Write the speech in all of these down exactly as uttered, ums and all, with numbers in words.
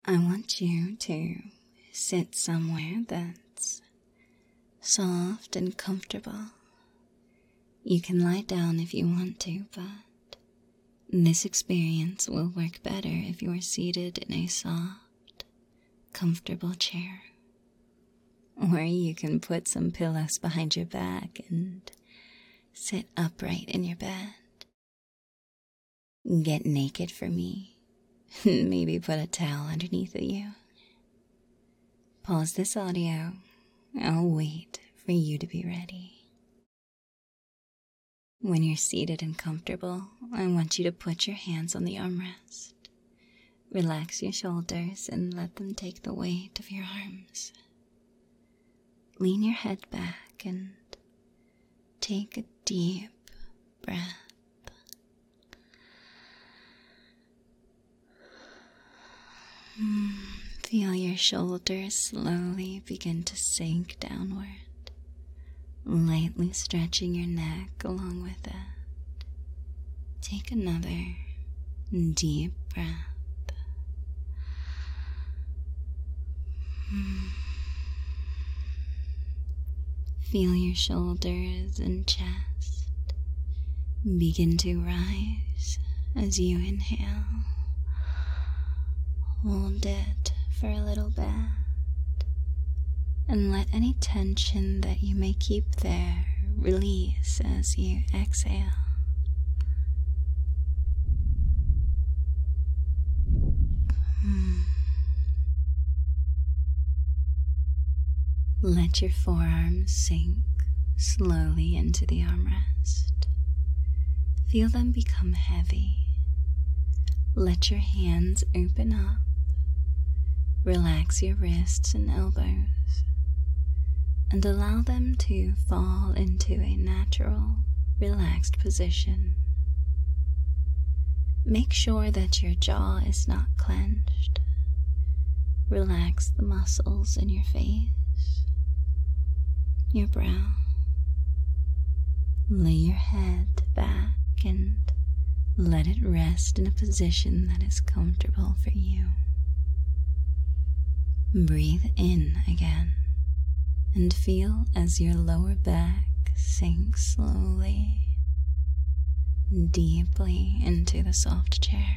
I want you to sit somewhere that's soft and comfortable. You can lie down if you want to, but this experience will work better if you are seated in a soft, comfortable chair. Or you can put some pillows behind your back and sit upright in your bed. Get naked for me. Maybe put a towel underneath of you. Pause this audio. I'll wait for you to be ready. When you're seated and comfortable, I want you to put your hands on the armrest. Relax your shoulders and let them take the weight of your arms. Lean your head back and take a deep breath. Feel your shoulders slowly begin to sink downward, lightly stretching your neck along with it. Take another deep breath. Feel your shoulders and chest begin to rise as you inhale. Hold it for a little bit and let any tension that you may keep there release as you exhale. Hmm. Let your forearms sink slowly into the armrest. Feel them become heavy. Let your hands open up. Relax your wrists and elbows and allow them to fall into a natural, relaxed position. Make sure that your jaw is not clenched. Relax the muscles in your face, your brow. Lay your head back and let it rest in a position that is comfortable for you. Breathe in again and feel as your lower back sinks slowly, deeply into the soft chair,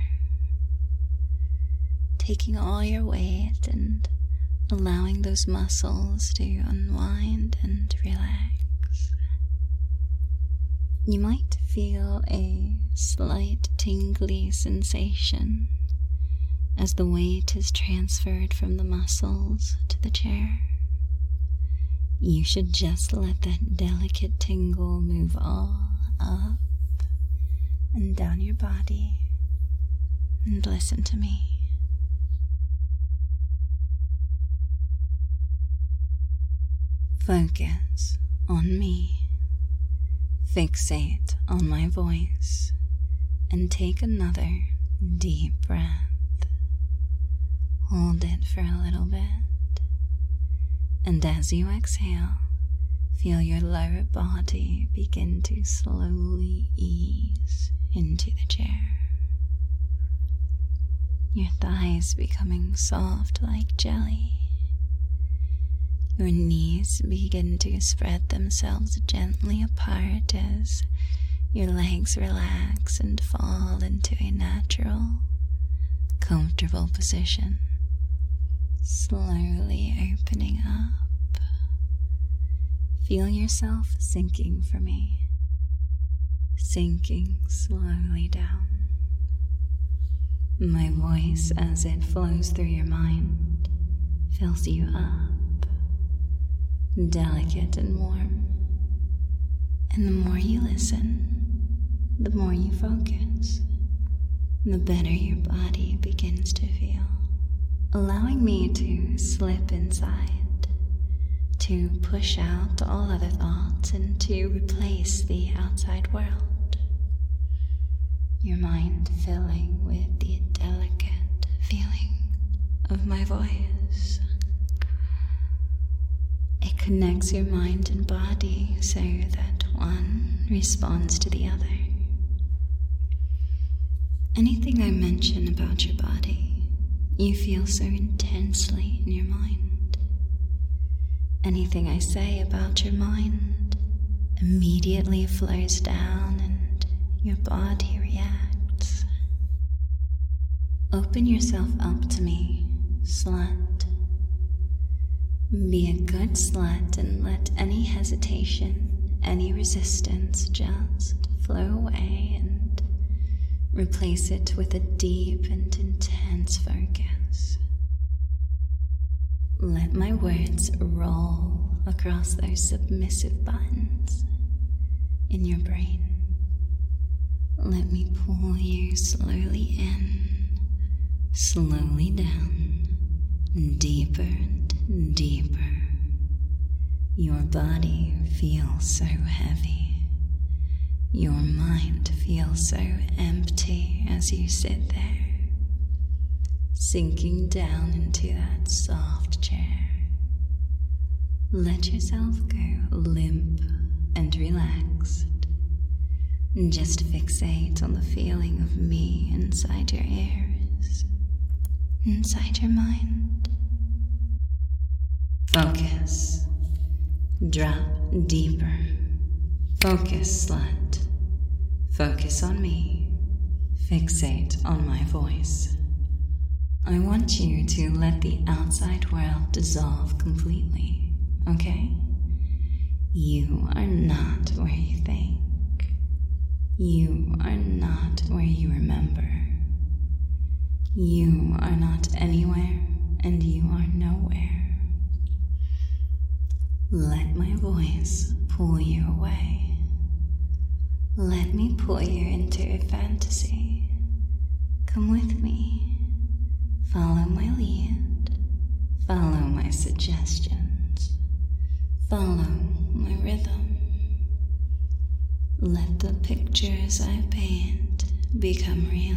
taking all your weight and allowing those muscles to unwind and relax. You might feel a slight tingly sensation as the weight is transferred from the muscles to the chair. You should just let that delicate tingle move all up and down your body and listen to me. Focus on me. Fixate on my voice and take another deep breath. Hold it for a little bit, and as you exhale, feel your lower body begin to slowly ease into the chair. Your thighs becoming soft like jelly. Your knees begin to spread themselves gently apart as your legs relax and fall into a natural, comfortable position. Slowly opening up. Feel yourself sinking for me. Sinking slowly down. My voice, as it flows through your mind, fills you up, delicate and warm. And the more you listen, the more you focus, the better your body begins to feel. Allowing me to slip inside, to push out all other thoughts and to replace the outside world. Your mind filling with the delicate feeling of my voice. It connects your mind and body so that one responds to the other. Anything I mention about your body you feel so intensely in your mind. Anything I say about your mind immediately flows down and your body reacts. Open yourself up to me, slut. Be a good slut and let any hesitation, any resistance just flow away and replace it with a deep and intense focus. Let my words roll across those submissive buttons in your brain. Let me pull you slowly in, slowly down, deeper and deeper. Your body feels so heavy. Your mind feels so empty as you sit there, sinking down into that soft chair. Let yourself go limp and relaxed. Just fixate on the feeling of me inside your ears, inside your mind. Focus. Drop deeper. Focus, slut. Focus on me. Fixate on my voice. I want you to let the outside world dissolve completely, okay? You are not where you think. You are not where you remember. You are not anywhere, and you are nowhere. Let my voice pull you away. Let me pull you into a fantasy. Come with me. Follow my lead. Follow my suggestions. Follow my rhythm. Let the pictures I paint become real.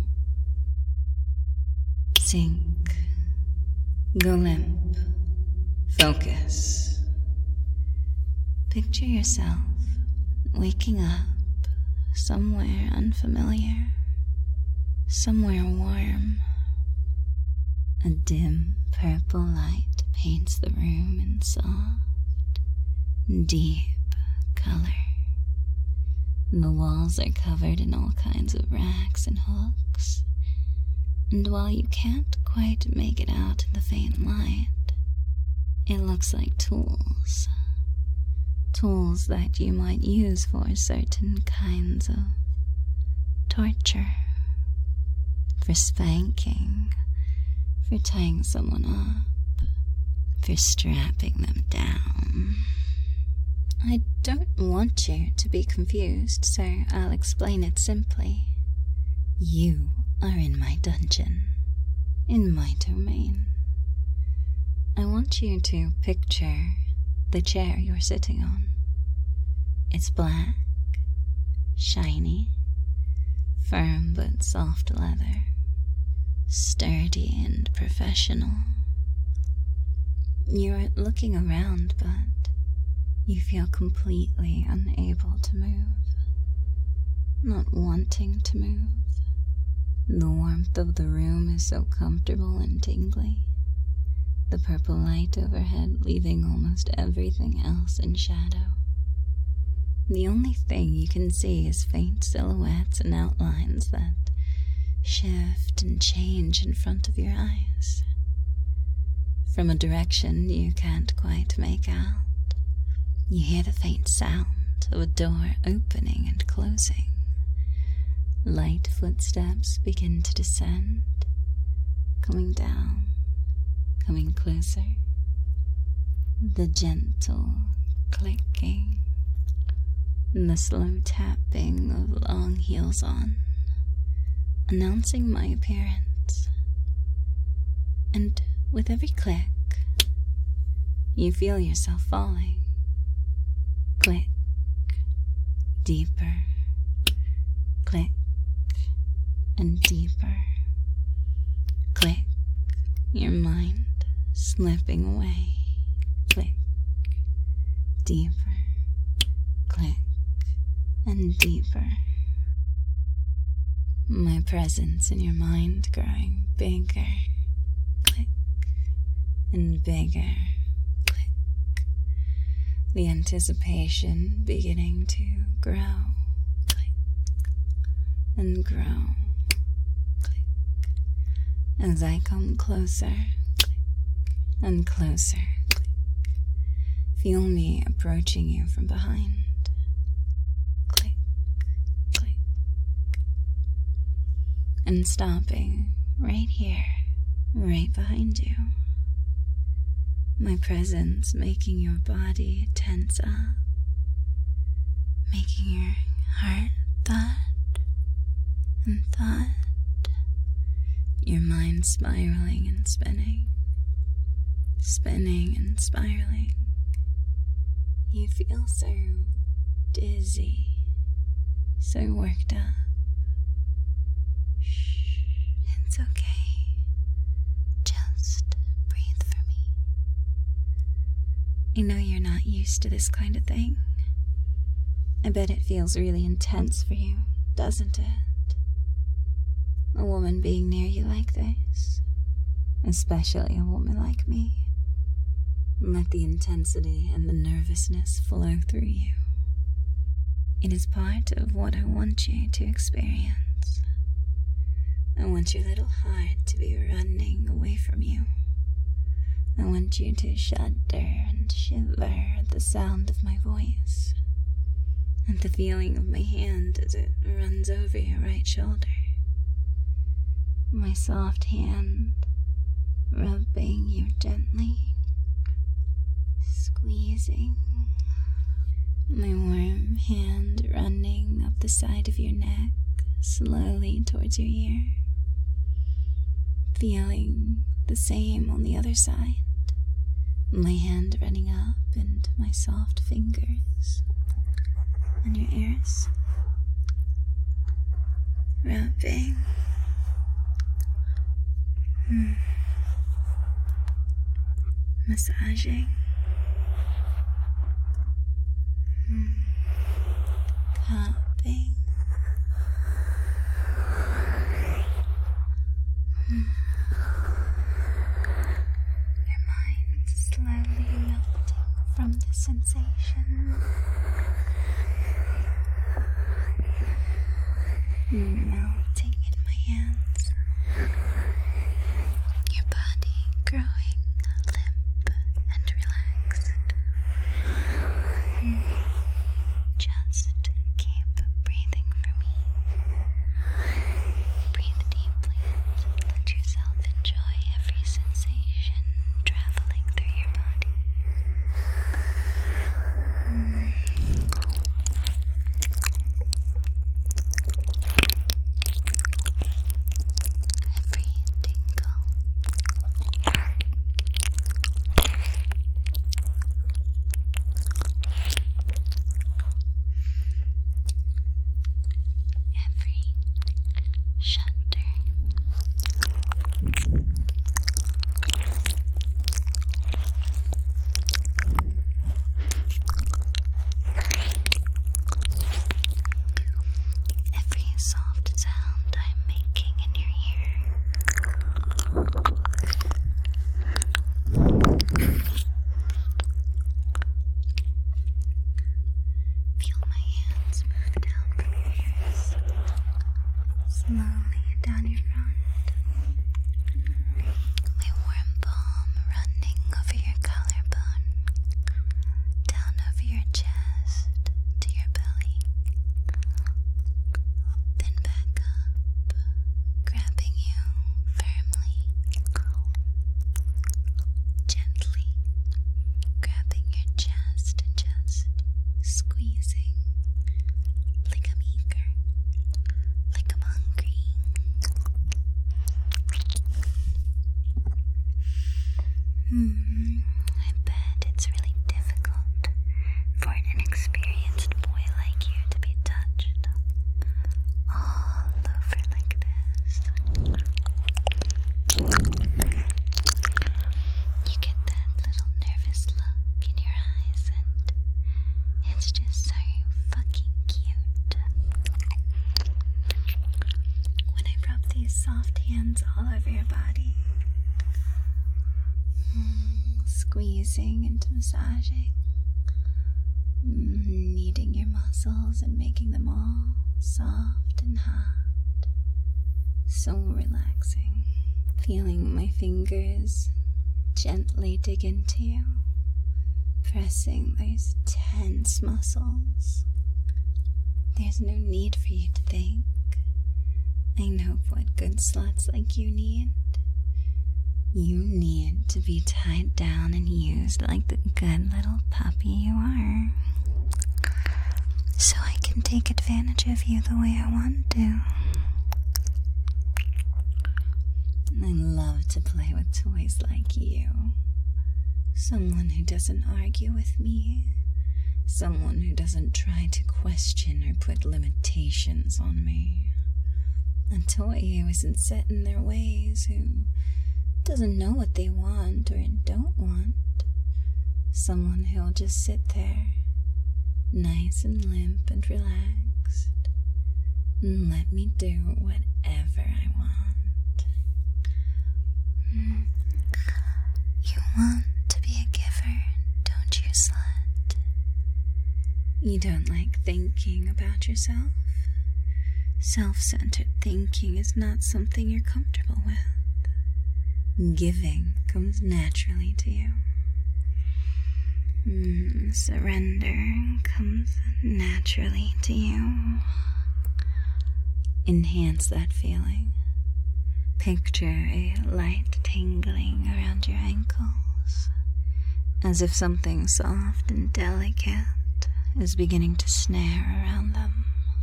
Sink. Go limp. Focus. Picture yourself waking up somewhere unfamiliar, somewhere warm. A dim purple light paints the room in soft, deep color. The walls are covered in all kinds of racks and hooks, and while you can't quite make it out in the faint light, it looks like tools. Tools that you might use for certain kinds of torture, for spanking, for tying someone up, for strapping them down. I don't want you to be confused, so I'll explain it simply. You are in my dungeon, in my domain. I want you to picture the chair you're sitting on. It's black, shiny, firm but soft leather, sturdy and professional. You're looking around, but you feel completely unable to move, not wanting to move. The warmth of the room is so comfortable and tingly. The purple light overhead leaving almost everything else in shadow. The only thing you can see is faint silhouettes and outlines that shift and change in front of your eyes. From a direction you can't quite make out, you hear the faint sound of a door opening and closing. Light footsteps begin to descend, coming down, coming closer. The gentle clicking, the slow tapping of long heels on, announcing my appearance. And with every click, you feel yourself falling. Click, deeper, click, and deeper. Click, your mind slipping away. Click, deeper, click, and deeper. My presence in your mind growing bigger and bigger. Click. The anticipation beginning to grow. Click. And grow. Click. As I come closer. Click. And closer. Click. Feel me approaching you from behind. Click. Click. And stopping right here, right behind you. My presence making your body tense up, making your heart thud and thud, your mind spiraling and spinning, spinning and spiraling. You feel so dizzy, so worked up. Shh, it's okay. Just breathe for me. I know you're not used to this kind of thing. I bet it feels really intense for you, doesn't it? A woman being near you like this, especially a woman like me. Let the intensity and the nervousness flow through you. It is part of what I want you to experience. I want your little heart to be running away from you. I want you to shudder and shiver at the sound of my voice, at the feeling of my hand as it runs over your right shoulder. My soft hand rubbing you gently, squeezing. My warm hand running up the side of your neck, slowly towards your ear. Feeling the same on the other side. My hand running up into my soft fingers on your ears. Rubbing. Hmm. Massaging. Hmm. Cupping. Hmm. Your mind slowly melting from the sensation. Melting in my hands. Your body growing limp and relaxed. Just keep breathing for me. Breathe deeply. Let yourself enjoy every sensation traveling through your body. Every tingle. Every shudder. Every soft sound I'm making in your ear. Feel my hands move down from your ears, slowly down your front. My warm palm running over your collarbone, down over your chest to your belly, then back up, grabbing you firmly, gently grabbing your chest and just squeezing like I'm eager, like I'm hungry. Hmm, I bet it's really difficult for an inexperienced boy like you to be touched all over like this. You get that little nervous look in your eyes, and it's just so fucking cute. When I rub these soft hands all over your body, Squeezing and massaging, kneading your muscles and making them all soft and hard. So relaxing. Feeling my fingers gently dig into you, pressing those tense muscles. There's no need for you to think. I know what good sluts like you need. You need to be tied down and used like the good little puppy you are, so I can take advantage of you the way I want to. I love to play with toys like you. Someone who doesn't argue with me. Someone who doesn't try to question or put limitations on me. A toy who isn't set in their ways, who doesn't know what they want or don't want. Someone who'll just sit there, nice and limp and relaxed, and let me do whatever I want. You want to be a giver, don't you, slut? You don't like thinking about yourself? Self-centered thinking is not something you're comfortable with. Giving comes naturally to you. Mm, surrender comes naturally to you. Enhance that feeling. Picture a light tingling around your ankles, as if something soft and delicate is beginning to snare around them.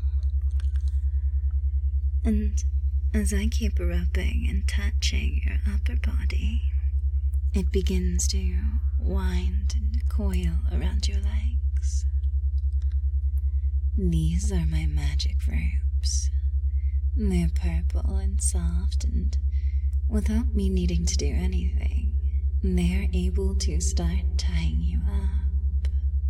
And as I keep rubbing and touching your upper body, it begins to wind and coil around your legs. These are my magic ropes. They're purple and soft, and without me needing to do anything, they're able to start tying you up.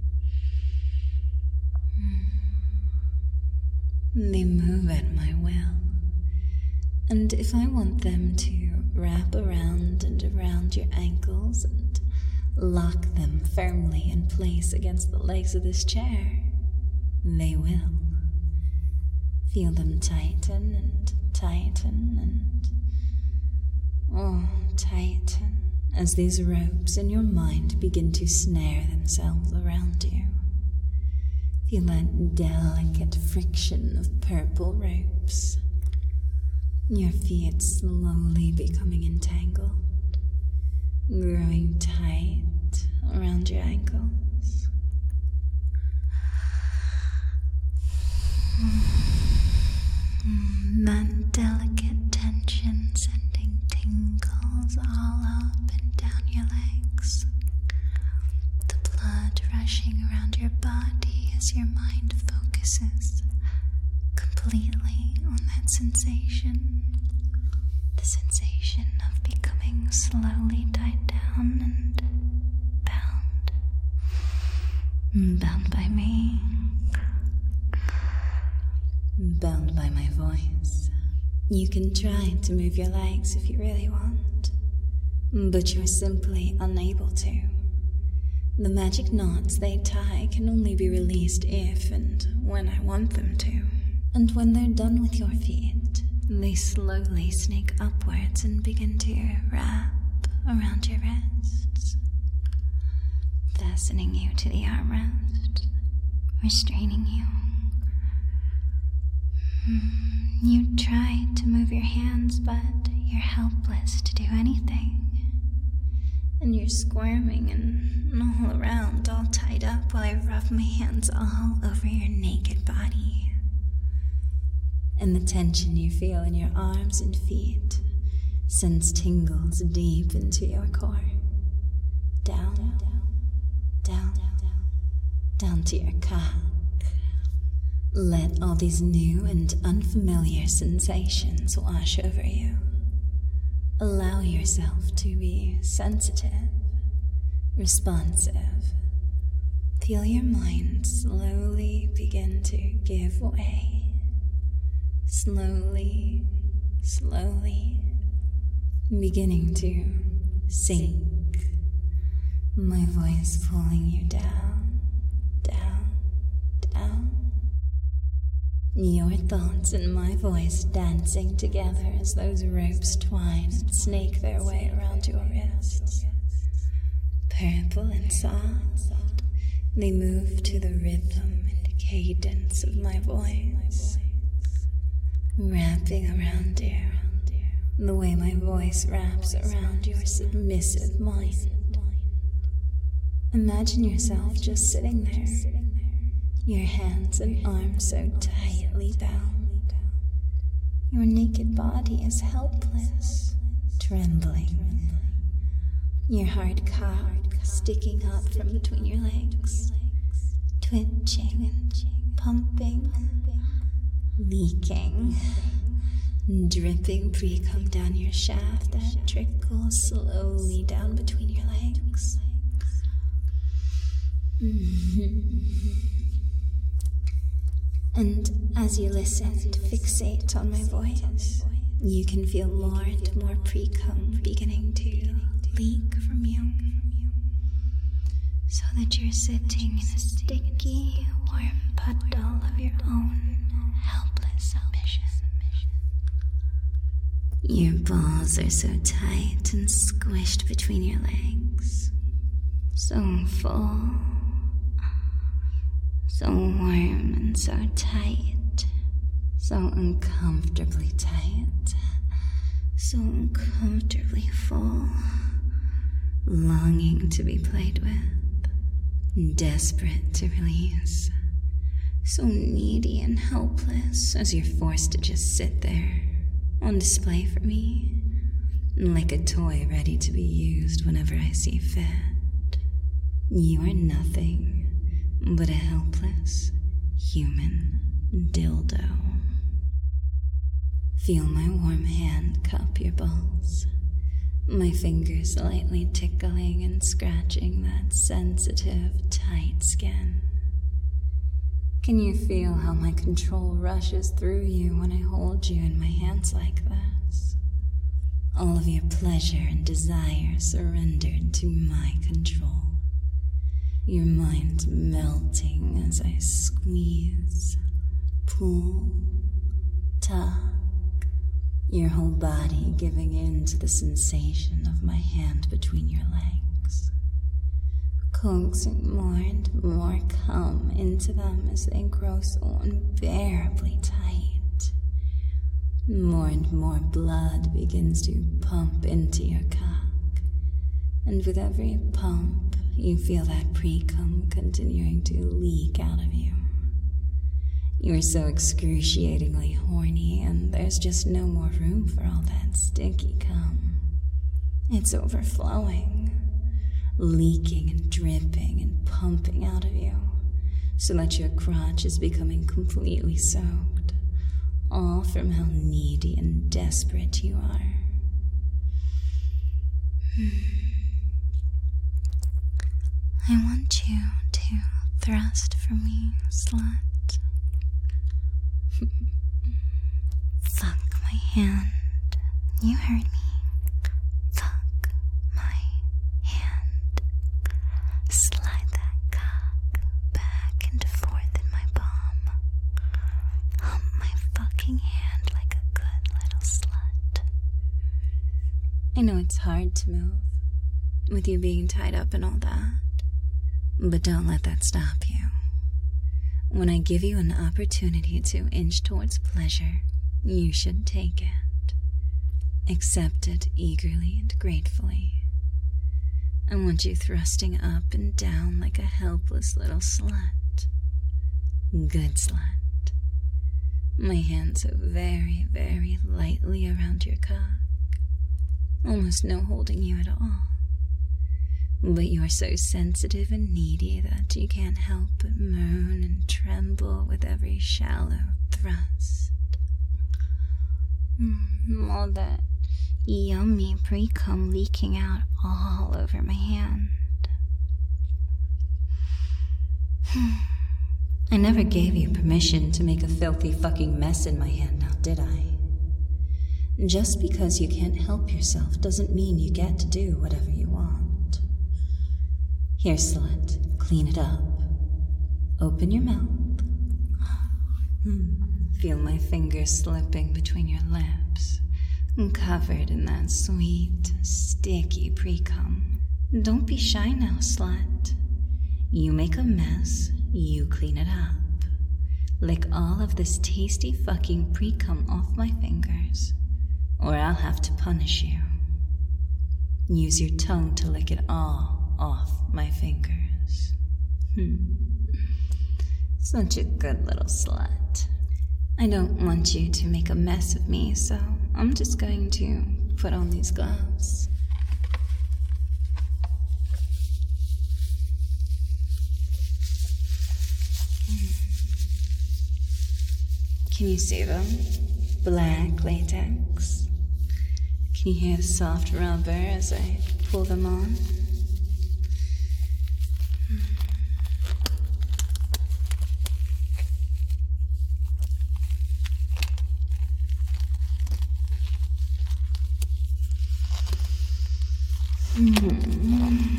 They move at my will, and if I want them to wrap around and around your ankles and lock them firmly in place against the legs of this chair, they will. Feel them tighten and tighten and, oh, tighten as these ropes in your mind begin to snare themselves around you. Feel that delicate friction of purple ropes. Your feet slowly becoming entangled, growing tight around your ankles. That delicate tension sending tingles all up and down your legs. The blood rushing around your body as your mind focuses completely on that sensation. The sensation of becoming slowly tied down and bound. Bound by me. Bound by my voice. You can try to move your legs if you really want, but you're simply unable to. The magic knots they tie can only be released if and when I want them to. And when they're done with your feet, they slowly snake upwards and begin to wrap around your wrists, fastening you to the armrest, restraining you. You try to move your hands, but you're helpless to do anything. And you're squirming and all around, all tied up, while I rub my hands all over your naked body. And the tension you feel in your arms and feet sends tingles deep into your core. Down, down, down, down, down to your cock. Let all these new and unfamiliar sensations wash over you. Allow yourself to be sensitive, responsive. Feel your mind slowly begin to give way. Slowly, slowly, beginning to sink My voice pulling you down, down, down. Your thoughts and my voice dancing together as those ropes twine and snake their way around your wrists. Purple and soft, they move to the rhythm and cadence of my voice, wrapping around you, the way my voice wraps around your submissive mind. Imagine yourself just sitting there, your hands and arms so tightly bound. Your naked body is helpless, trembling. Your hard cock sticking up from between your legs, twitching and pumping, leaking, dripping pre-cum down your shaft that trickles slowly down between your legs. And as you listen and fixate on my voice, you can feel more and more pre-cum beginning to leak from you, so that you're sitting in a sticky, warm puddle of your own helpless submission. Your balls are so tight and squished between your legs, so full, so warm and so tight, so uncomfortably tight, so uncomfortably full, longing to be played with, desperate to release, so needy and helpless as you're forced to just sit there, on display for me, like a toy ready to be used whenever I see fit. You are nothing but a helpless human dildo. Feel my warm hand cup your balls, my fingers lightly tickling and scratching that sensitive, tight skin. Can you feel how my control rushes through you when I hold you in my hands like this? All of your pleasure and desire surrendered to my control. Your mind melting as I squeeze, pull, tug, your whole body giving in to the sensation of my hand between your legs, coaxing more and more cum into them as they grow so unbearably tight. More and more blood begins to pump into your cock, and with every pump, you feel that pre-cum continuing to leak out of you. You're so excruciatingly horny, and there's just no more room for all that sticky cum. It's overflowing, leaking and dripping and pumping out of you, so that your crotch is becoming completely soaked, all from how needy and desperate you are. I want you to thrust for me, slut. Fuck my hand. You heard me. Fuck my hand. Slide that cock back and forth in my palm. Hump my fucking hand like a good little slut. I know it's hard to move, with you being tied up and all that. But don't let that stop you. When I give you an opportunity to inch towards pleasure, you should take it. Accept it eagerly and gratefully. I want you thrusting up and down like a helpless little slut. Good slut. My hands so very, very lightly around your cock. Almost no holding you at all. But you are so sensitive and needy that you can't help but moan and tremble with every shallow thrust. Mm, all that yummy pre-cum leaking out all over my hand. I never gave you permission to make a filthy fucking mess in my hand, now did I? Just because you can't help yourself doesn't mean you get to do whatever you want. Here, slut, clean it up. Open your mouth. Hmm. Feel my fingers slipping between your lips, covered in that sweet, sticky pre-cum. Don't be shy now, slut. You make a mess, you clean it up. Lick all of this tasty fucking pre-cum off my fingers, or I'll have to punish you. Use your tongue to lick it all off my fingers. Hmm. Such a good little slut. I don't want you to make a mess of me, so I'm just going to put on these gloves. Can you see them? Black latex. Can you hear the soft rubber as I pull them on? Mm-hmm.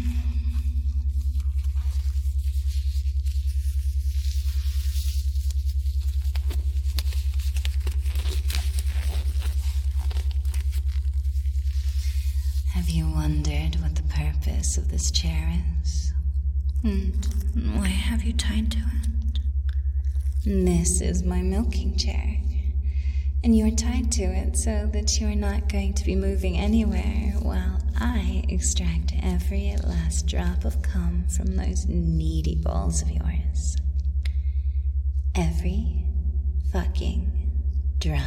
Have you wondered what the purpose of this chair is? And why have you tied to it? This is my milking chair, and you're tied to it so that you're not going to be moving anywhere while I extract every last drop of cum from those needy balls of yours. Every fucking drop.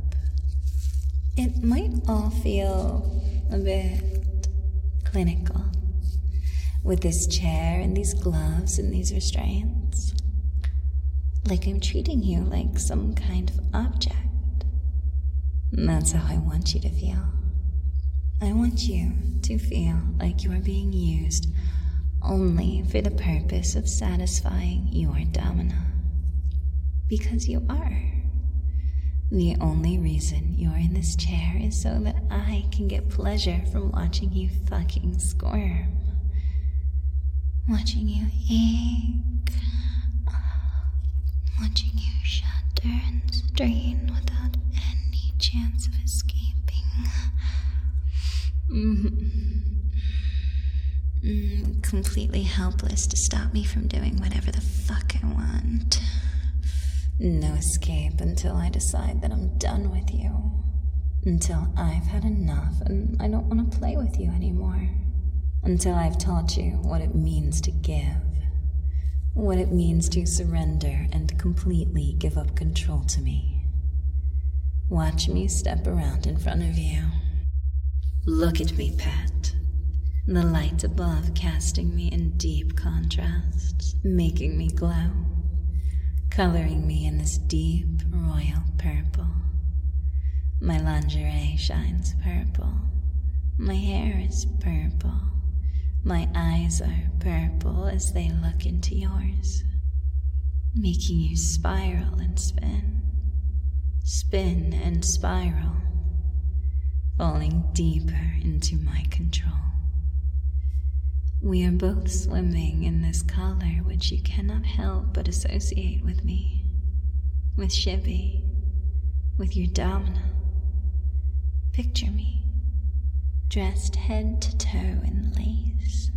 It might all feel a bit clinical, with this chair and these gloves and these restraints. Like I'm treating you like some kind of object. That's how I want you to feel. I want you to feel like you are being used only for the purpose of satisfying your domina. Because you are. The only reason you're in this chair is so that I can get pleasure from watching you fucking squirm. Watching you ache. Watching you shudder and strain without any chance of escaping. Mm-hmm. Mm, completely helpless to stop me from doing whatever the fuck I want. No escape until I decide that I'm done with you. Until I've had enough and I don't want to play with you anymore. Until I've taught you what it means to give. What it means to surrender and completely give up control to me. Watch me step around in front of you. Look at me, pet. The light above casting me in deep contrasts, making me glow. Coloring me in this deep royal purple. My lingerie shines purple. My hair is purple. My eyes are purple as they look into yours, making you spiral and spin, spin and spiral, falling deeper into my control. We are both swimming in this color which you cannot help but associate with me, with Shibby, with your domina. Picture me, dressed head to toe in lace,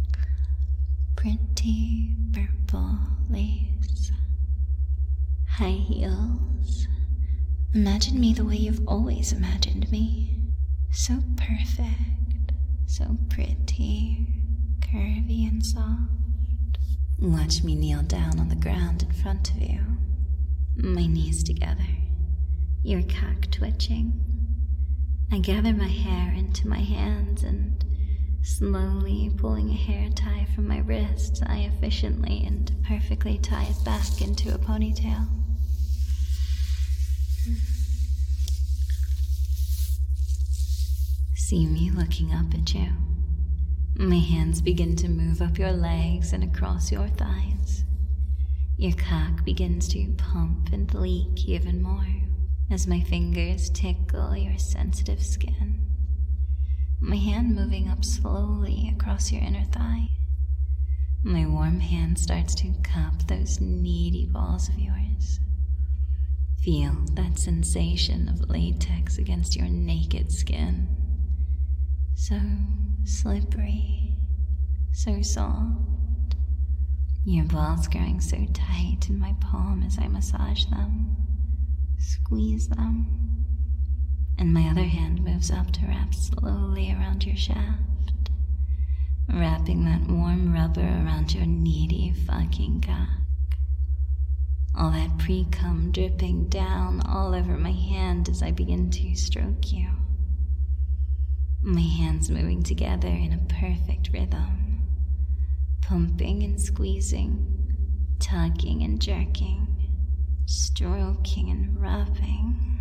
pretty purple lace, high heels. Imagine me the way you've always imagined me, so perfect, so pretty, curvy and soft. Watch me kneel down on the ground in front of you, my knees together, your cock twitching. I gather my hair into my hands and, slowly pulling a hair tie from my wrists, I efficiently and perfectly tie it back into a ponytail. See me looking up at you. My hands begin to move up your legs and across your thighs. Your cock begins to pump and leak even more as my fingers tickle your sensitive skin. My hand moving up slowly across your inner thigh, My warm hand starts to cup those needy balls of yours. Feel that sensation of latex against your naked skin. So slippery, so soft. Your balls growing so tight in my palm as I massage them, squeeze them, and my other hand moves up to wrap slowly around your shaft, wrapping that warm rubber around your needy fucking cock. All that pre-cum dripping down all over my hand as I begin to stroke you. My hands moving together in a perfect rhythm, pumping and squeezing, tugging and jerking, stroking and rubbing.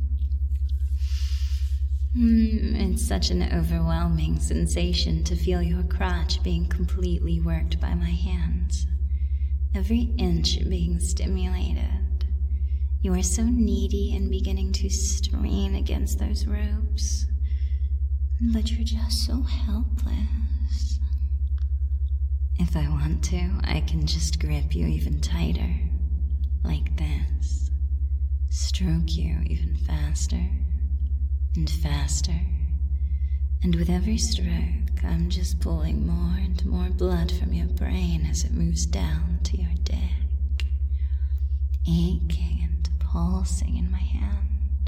Mm, it's such an overwhelming sensation to feel your crotch being completely worked by my hands, every inch being stimulated. You are so needy and beginning to strain against those ropes, but you're just so helpless. If I want to, I can just grip you even tighter, like this. Stroke you even faster and faster. And with every stroke, I'm just pulling more and more blood from your brain as it moves down to your dick, aching and pulsing in my hand.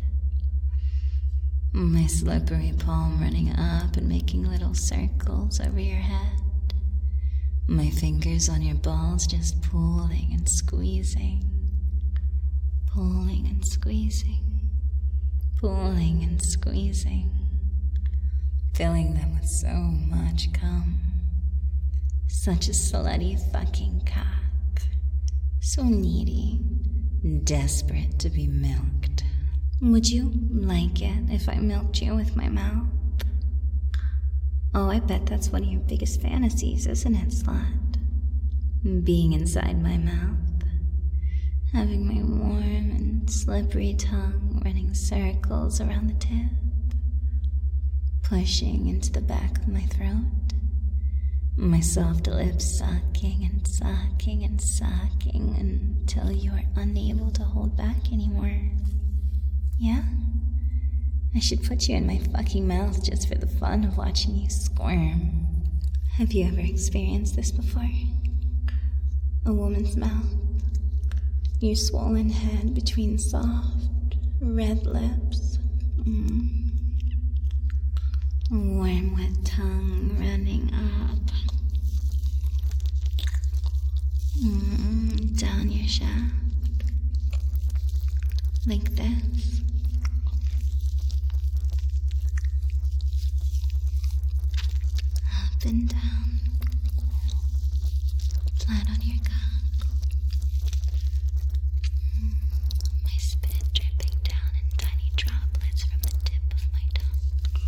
My slippery palm running up and making little circles over your head. My fingers on your balls just pulling and squeezing, pulling and squeezing, pulling and squeezing, filling them with so much cum. Such a slutty fucking cock, so needy, desperate to be milked. Would you like it if I milked you with my mouth? Oh, I bet that's one of your biggest fantasies, isn't it, slut? Being inside my mouth, having my warm and slippery tongue running circles around the tip, pushing into the back of my throat, my soft lips sucking and sucking and sucking until you are unable to hold back anymore. Yeah? I should put you in my fucking mouth just for the fun of watching you squirm. Have you ever experienced this before? A woman's mouth, your swollen head between soft, red lips, mm. warm, wet tongue running up, mm, down your shaft, like this. Up and down, flat on your cock. Mm, my spit dripping down in tiny droplets from the tip of my tongue.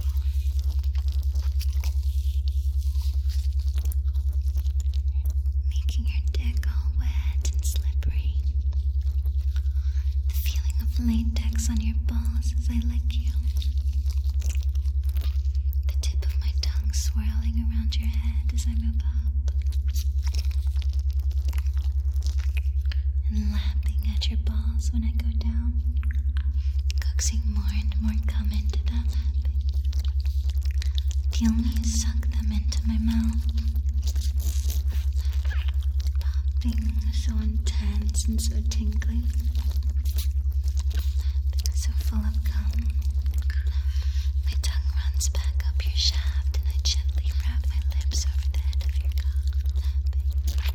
Making your dick all wet and slippery. The feeling of latex on your balls as I lick you. Swirling around your head as I move up, and lapping at your balls when I go down, coaxing more and more cum into that lapping. Feel me suck them into my mouth, popping so intense and so tingly, lapping so full of cum. My tongue runs back up your shaft. Gently wrap my lips over the head of your cock, lapping.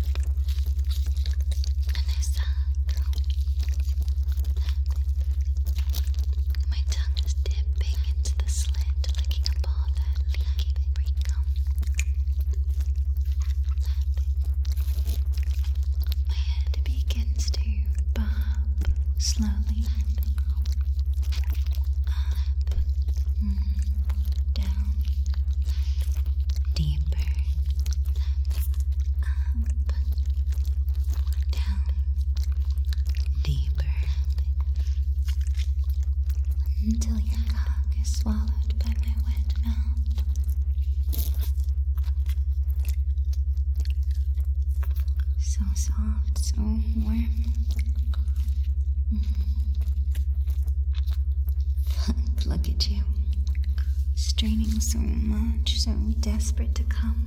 And I suck, lapping. My tongue is dipping into the slit, licking up all that leaking pre-cum, lapping. My head begins to bob slowly, lapping. Up, mm, down. Deeper soft, so warm. Fuck, look at you. Straining so much, so desperate to come.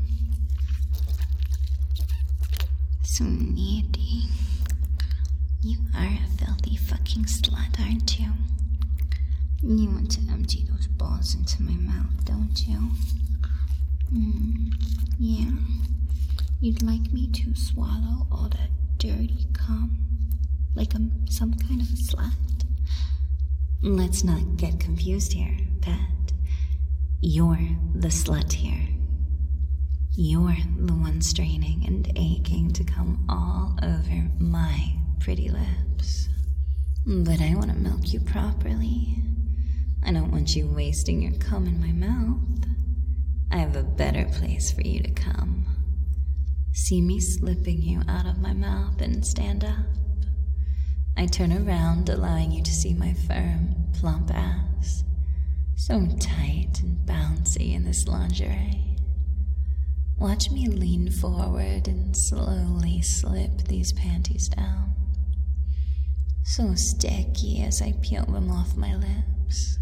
So needy. You are a filthy fucking slut, aren't you? You want to empty those balls into my mouth, don't you? Mm, yeah. You'd like me to swallow all that dirty cum? Like I'm some kind of a slut? Let's not get confused here, Pat. You're the slut here. You're the one straining and aching to come all over my pretty lips. But I want to milk you properly. I don't want you wasting your cum in my mouth. I have a better place for you to come. See me slipping you out of my mouth and stand up. I turn around, allowing you to see my firm, plump ass. So tight and bouncy in this lingerie. Watch me lean forward and slowly slip these panties down. So sticky as I peel them off my lips.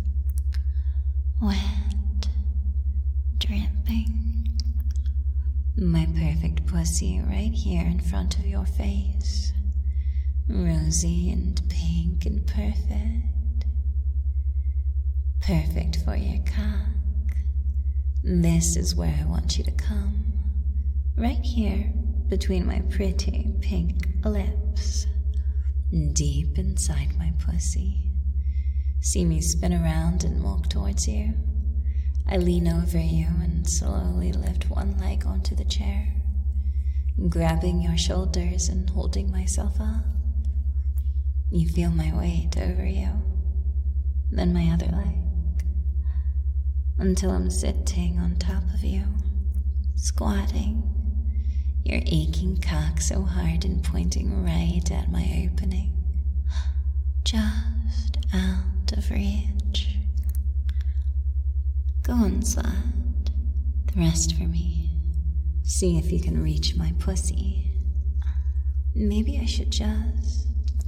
Wet, dripping. My perfect pussy right here in front of your face. Rosy and pink and perfect. Perfect for your cock. This is where I want you to come. Right here between my pretty pink lips. Deep inside my pussy. See me spin around and walk towards you. I lean over you and slowly lift one leg onto the chair, grabbing your shoulders and holding myself up. You feel my weight over you, then my other leg, until I'm sitting on top of you, squatting, your aching cock so hard and pointing right at my opening, just out of reach. Go on, slut. Thrust for me. See if you can reach my pussy. Maybe I should just...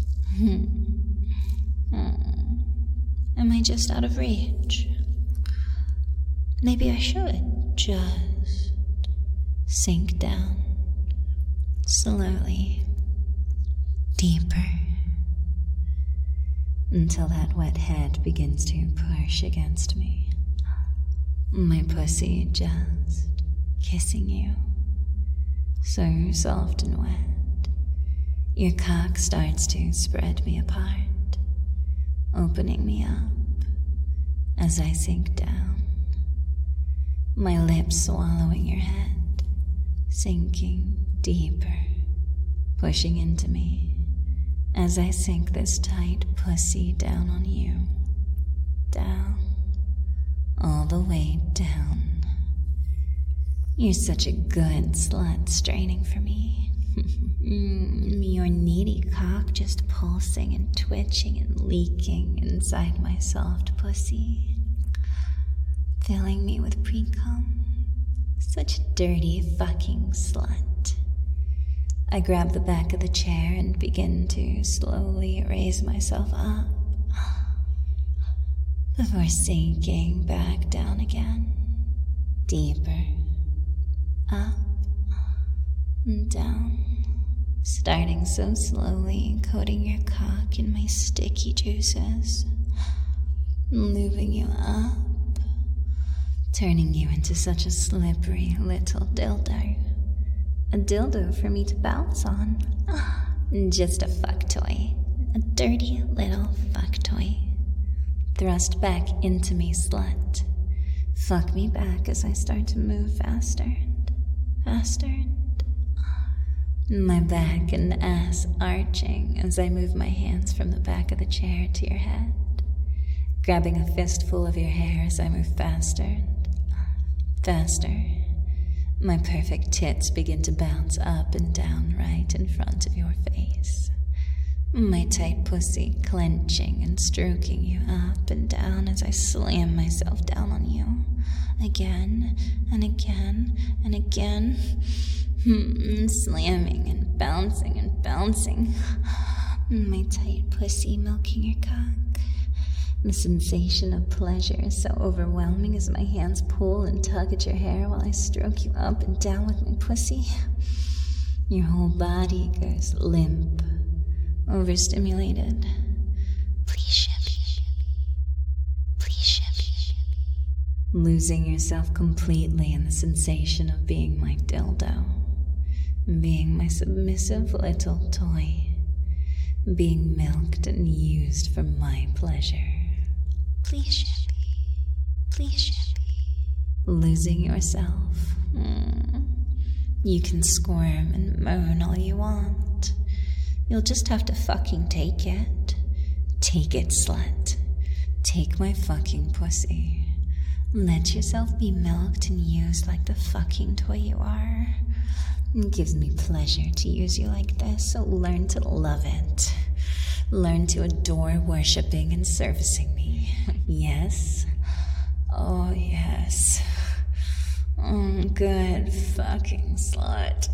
Am I just out of reach? Maybe I should just sink down. Slowly. Deeper. Until that wet head begins to push against me. My pussy just kissing you. So soft and wet. Your cock starts to spread me apart, opening me up as I sink down. My lips swallowing your head, sinking deeper, pushing into me as I sink this tight pussy down on you. Down. All the way down. You're such a good slut straining for me. Your needy cock just pulsing and twitching and leaking inside my soft pussy. Filling me with pre-cum. Such a dirty fucking slut. I grab the back of the chair and begin to slowly raise myself up. Before sinking back down again, deeper, up, and down, starting so slowly, coating your cock in my sticky juices, moving you up, turning you into such a slippery little dildo, a dildo for me to bounce on, just a fuck toy, a dirty little fuck toy. Thrust back into me, slut. Fuck me back as I start to move faster and faster and... My back and ass arching as I move my hands from the back of the chair to your head, grabbing a fistful of your hair as I move faster and faster. My perfect tits begin to bounce up and down right in front of your face. My tight pussy clenching and stroking you up and down as I slam myself down on you. Again and again and again. Hmm, slamming and bouncing and bouncing. My tight pussy milking your cock. The sensation of pleasure is so overwhelming as my hands pull and tug at your hair while I stroke you up and down with my pussy. Your whole body goes limp, overstimulated. Please, Shippy. Please, Shippy. Losing yourself completely in the sensation of being my dildo. Being my submissive little toy. Being milked and used for my pleasure. Please, Shippy. Please, Shippy. Losing yourself. Mm. You can squirm and moan all you want. You'll just have to fucking take it. Take it, slut. Take my fucking pussy. Let yourself be milked and used like the fucking toy you are. It gives me pleasure to use you like this, so learn to love it. Learn to adore worshipping and servicing me. Yes? Oh, yes. Oh, good fucking slut.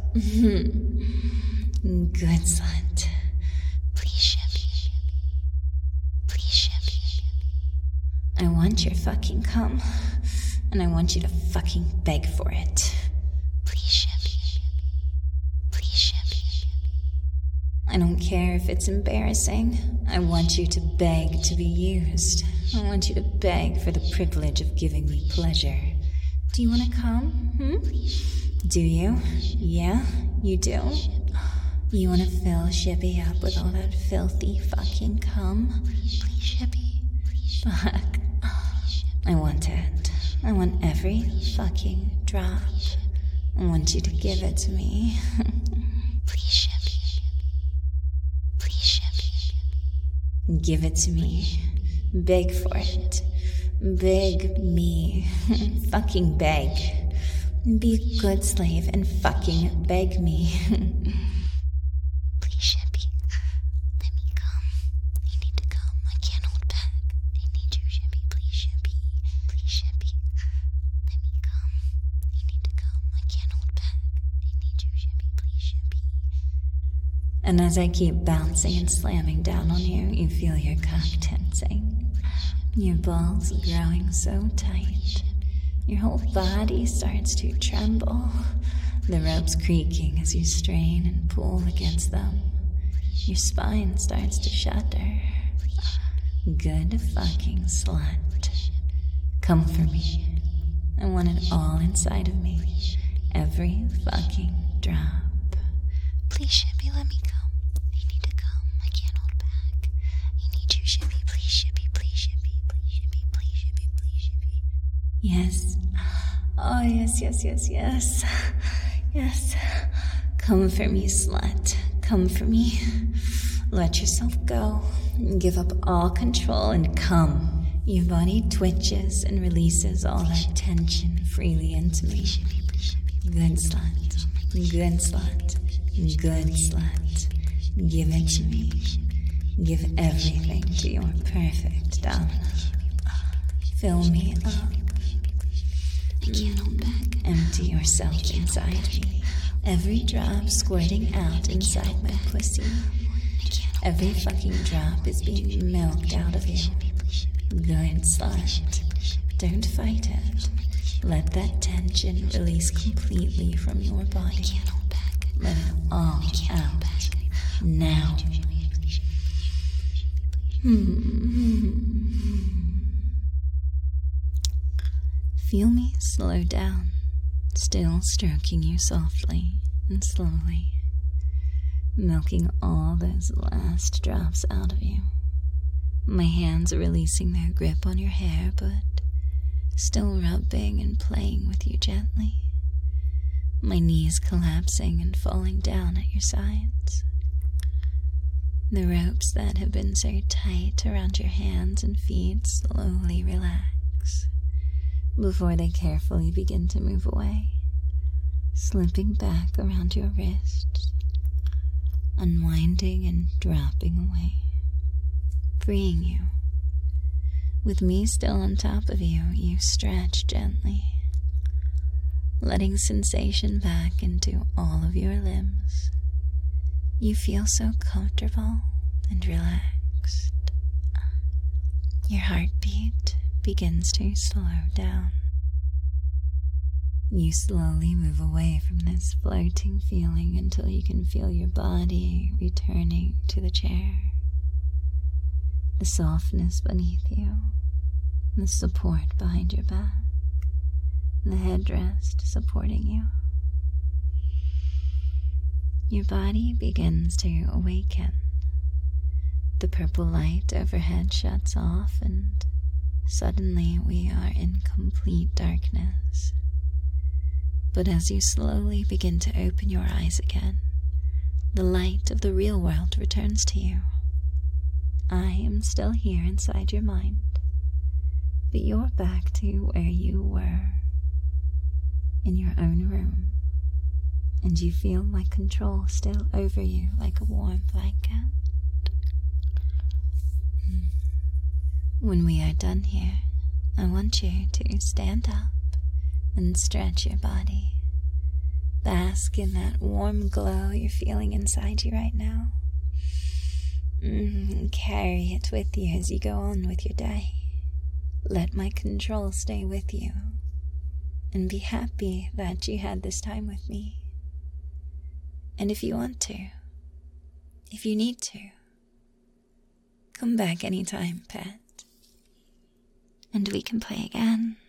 Good slut. Please, Shippy. Please, Shippy. I want your fucking cum, and I want you to fucking beg for it. Please, Shippy. Please, Shippy. I don't care if it's embarrassing. I want you to beg to be used. I want you to beg for the privilege of giving me pleasure. Do you want to come? Hmm? Do you? Yeah, you do? You want to fill Shippy up with all that filthy fucking cum? Please, Shippy. Fuck. I want it. I want every fucking drop. I want you to give it to me. Please, Shippy. Please, Shippy. Give it to me. Beg for it. Beg me. Fucking beg. Be a good slave and fucking beg me. Please, Shippy. Let me come. I need to come. I can't hold back. I need you, Shippy. Please, Shippy. Please, Shippy. Let me come. I need to come. I can't hold back. I need you, Shippy. Please, Shippy. And as I keep bouncing and slamming down on you, you feel your cock tensing. Your balls growing so tight. Your whole body starts to tremble. The ropes creaking as you strain and pull against them. Your spine starts to shudder. Good fucking slut. Come for me. I want it all inside of me. Every fucking drop. Please, Shippy, let me come. I need to come. I can't hold back. I need you, Shippy. Please, Shippy. Please, Shippy. Yes. Oh, yes, yes, yes, yes. Yes. Come for me, slut. Come for me. Let yourself go. Give up all control and come. Your body twitches and releases all that tension freely into me. Good slut. Good slut. Good slut. Give it to me. Give everything to your perfect dominance. Fill me up. I can't hold back. Empty yourself inside me. Every drop squirting out inside my pussy. Every fucking drop is being milked out of you. Good slut. Don't fight it. Let that tension release completely from your body. Let it all out. Now. Hmm. Feel me slow down, still stroking you softly and slowly, milking all those last drops out of you. My hands are releasing their grip on your hair, but still rubbing and playing with you gently. My knees collapsing and falling down at your sides. The ropes that have been so tight around your hands and feet slowly relax before they carefully begin to move away, slipping back around your wrists, unwinding and dropping away, freeing you. With me still on top of you, you stretch gently. letting sensation back into all of your limbs. You feel so comfortable and relaxed. Your heartbeat begins to slow down. You slowly move away from this floating feeling until you can feel your body returning to the chair. The softness beneath you, the support behind your back, the headrest supporting you. Your body begins to awaken. The purple light overhead shuts off, and suddenly we are in complete darkness. But as you slowly begin to open your eyes again, the light of the real world returns to you. I am still here inside your mind, but you're back to where you were, in your own room, and you feel my control still over you like a warm blanket. When we are done here, I want you to stand up and stretch your body. Bask in that warm glow you're feeling inside you right now. Mm, carry it with you as you go on with your day. Let my control stay with you, and be happy that you had this time with me. And if you want to, if you need to, come back anytime, pet, and we can play again.